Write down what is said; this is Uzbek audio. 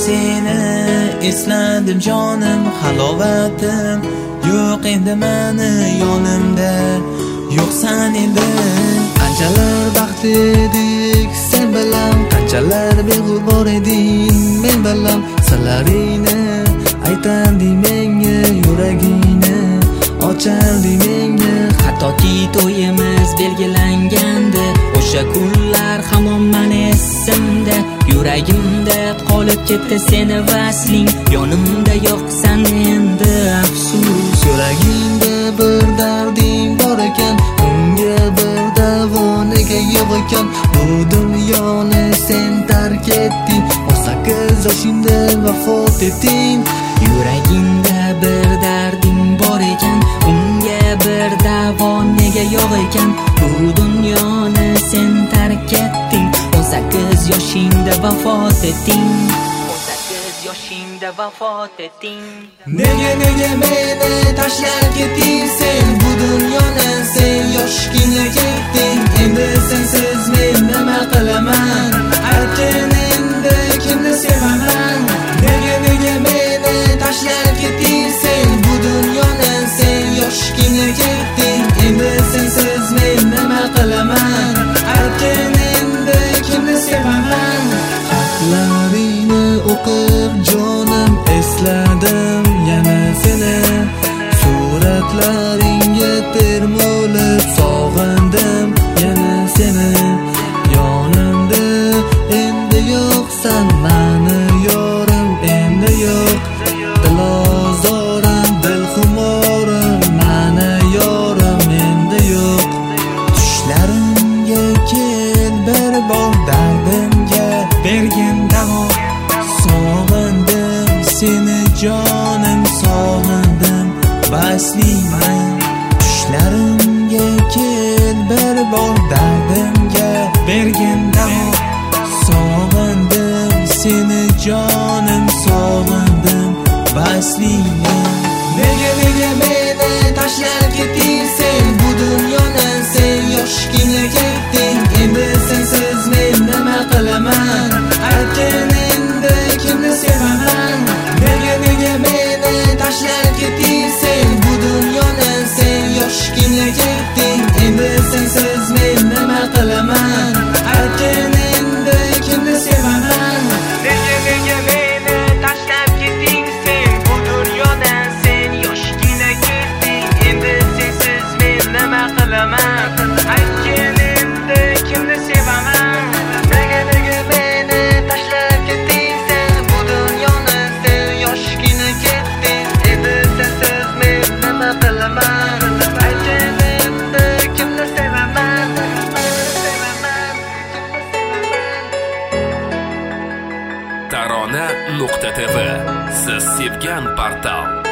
seni esladim jonim, halovatim yo'q endi meni yonimda, yo'qsan endi. Qanchalar baxt edik sen bilan, qanchalar beg'u bor eding men bilan. Sirlaringni aytarding menga, yuragingni ocharding menga. Hattoki to'yimiz belgilangandi, o'sha kunlar hamon meni esimda. Yuragimda qolib ketdi seni vasling, yonimda yo'qsan endi afsus. Yuragingda bir darding bor ekan, unga bir davo nega yo'q ekan? Bu dunyoni sen tark etding, 18 yoshingda vafot etding. Yuragingda bir darding bor ekan, unga bir davo nega yo'q ekan? Bu dunyoni sen tark etding, 18 yoshingda vafot etding. 18 yoshingda vafot etding. Nega meni tashlab ketding sen? Bu dunyoni sen yoshgina ketding. Endi sensiz men nima qilaman? Aytgin endi kimni sevaman? Nega meni tashlab ketding sen? Bu dunyoni sen yoshgina ketding. Endi sensiz men nima qilaman? Aytgin endi kimni sevaman? Xatlaringni o'qib jonim esladim yana seni. Suratlaringga termulib sog'indim yana seni. Yonimda endi yo'qsan mani yorim, endi yo'q. Dilozorim, dilxumorim, mani yorim endi yo'q. Tushlarimga kel bir bor, dardimga bergin davo. Sog'indim seni jonim, sog'indim basliman. Tushlarimga kel bir bor, dardimga bergin davo. Sog'indim seni jonim, sog'indim basliman. Nega meni tashlab ketding sen? Bu dunyoni sen yoshgina ketding. Endi sensiz men nima qilaman? Aytgin endi kimni sevaman? Nega meni tashlab ketding sen? Bu dunyoni sen yoshgina ketding. Endi sensiz men nima qilaman? Aytgin endi kimni sevaman? Nega meni tashlab ketding sen? Bu dunyoda sen yoshgina ketding. Endi sensiz men nima qilaman? Aytgin endi kimni sevaman? Nega meni tashlab ketding sen? Bu dunyoni sen yoshgina ketding. Endi sensiz men nima qilaman? Aytgin endi kimni sevaman? Tarona.tv, siz sevgan portal.